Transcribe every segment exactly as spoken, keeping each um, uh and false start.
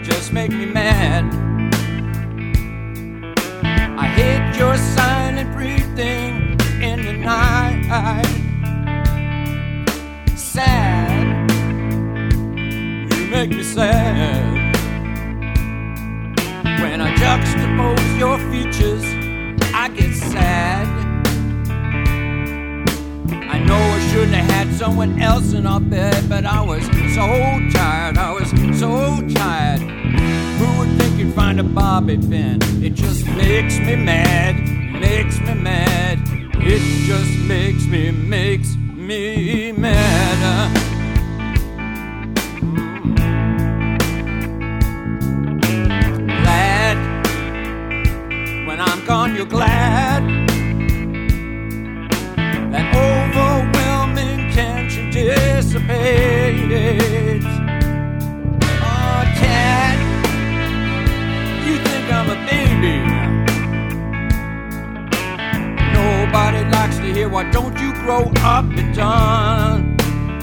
just make me mad. I hate your silent breathing in the night. Sad, you make me sad. When I juxtapose your features, I get sad. I know I shouldn't have had someone else in our bed, but I was so tired, I was so tired. Who would think you'd find a bobby pin? It just makes me mad, makes me mad. It just makes me, makes me mad. Mm. Glad, when I'm gone you're glad. That overwhelming tension dissipates. Oh, Ted, you think I'm a baby. Nobody likes to hear, why don't you grow up and done?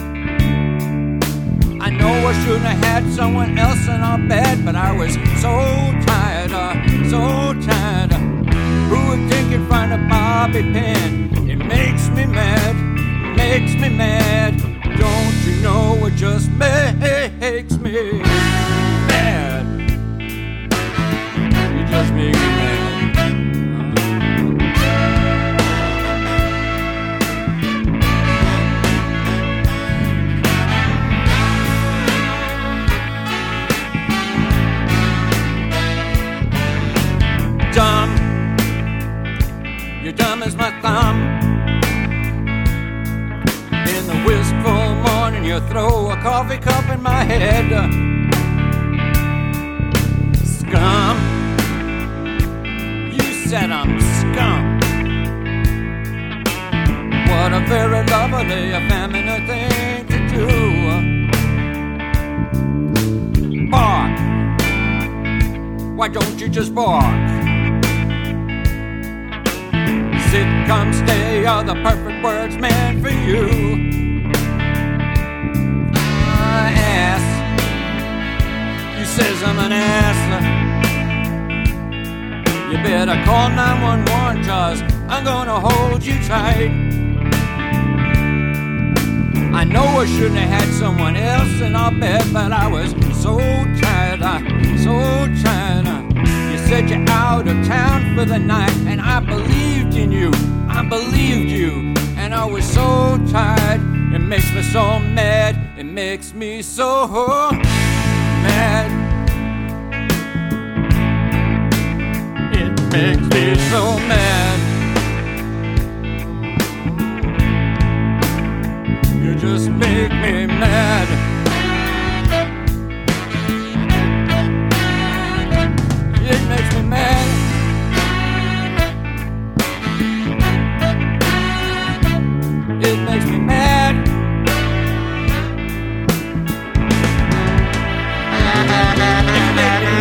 I know I shouldn't have had someone else in our bed, but I was so tired, uh, so tired. Who would think you'd find a bobby pin? It makes me mad, makes me mad. Don't you know it just makes me mad? You just make me mad. Dumb, you're dumb as my thumb. In the wistful morning you throw a coffee cup in my head. Scum, you said I'm scum. What a very lovely, effeminate thing to do. Bark, why don't you just bark? Sitcom stay are the perfect words meant for you. Uh, ass, you says I'm an ass. You better call nine one one, cause I'm gonna hold you tight. I know I shouldn't have had someone else in our bed, but I was so tired, I, so tired. I, You said you're out of town for the night, and I believed in you, I believed you, and I was so tired. It makes me so mad, it makes me so mad. It makes me so mad. You just make me mad. It makes me mad. It makes me mad. It makes me mad.